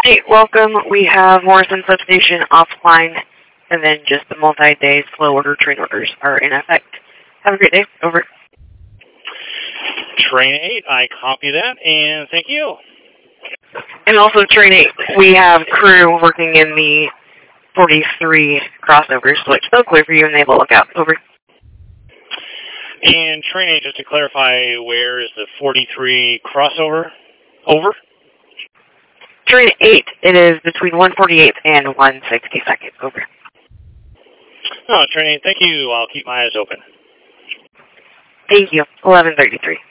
8, welcome. We have Morrison Substation offline, and then just the multi-day slow order train orders are in effect. Have a great day. Over. Train 8, I copy that, and thank you. And also, Train 8, we have crew working in the 43 crossovers, so it's still clear for you and they will look out. Over. And Train 8, just to clarify, where is the 43 crossover? Over. Train 8, it is between 148th and 162nd. Over. Oh, Train 8, thank you. I'll keep my eyes open. Thank you. 1133.